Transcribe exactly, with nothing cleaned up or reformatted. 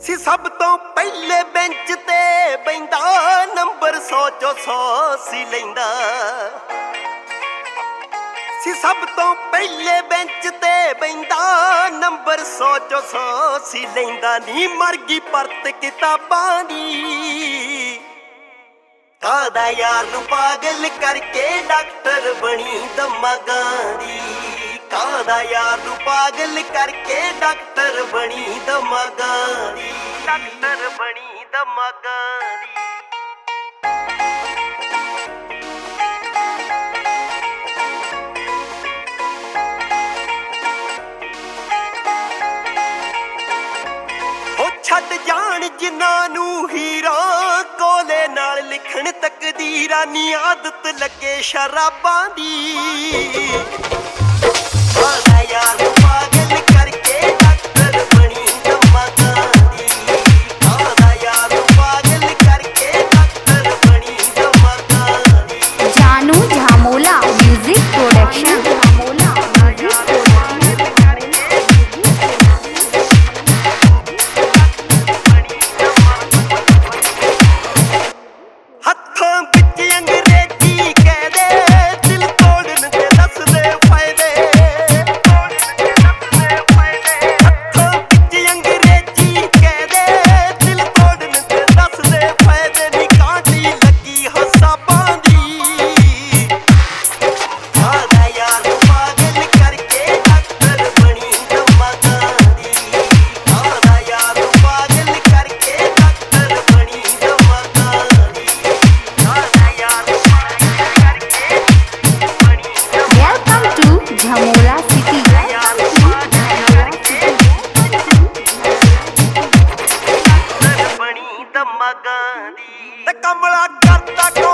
ਸੀ सब तो पहले बेंच ते बैंदा, नंबर सौ चो सौ सी लैंदा। सी सब तो पहले बेंच ते बैंदा, नंबर सौ चो सौ सी लैंदा। नी मर गई परत किताबां दी, कादा यार नू पागल करके डॉक्टर बनी दमागां दी। कादा यार नू पागल करके डॉक्टर बनी दमागां दी। डॉक्टर बनी दमागां दी। हो छड्ड जान जिन्हां नू हीरा, कोले नाल लिखण तकदीरां नी आदत लगे शराबां दी। कादा यार नू पागल करके डॉक्टर बनी दमागां दी। कादा यार नू पागल करके डॉक्टर बनी दमागां दी। जानू झामोला म्यूजिक प्रोडक्शन। हत्थों विच अंग्रेजी कह दे, दिल तोड़न दे दस दे फायदे। हत्थों विच अंग्रेजी कह दे, दिल तोड़न दे दस दे फायदे। नी कांटी लगी हसाबां दी। कादा यार नू पागल करके डॉक्टर बनी दमागां दी। कादा यार नू पागल करके डॉक्टर बनी दमागां दी। कादा यार नू पागल करके बनी वेलकम टू झमोला सिटी। बनी दमागां दी। ते कमला करदा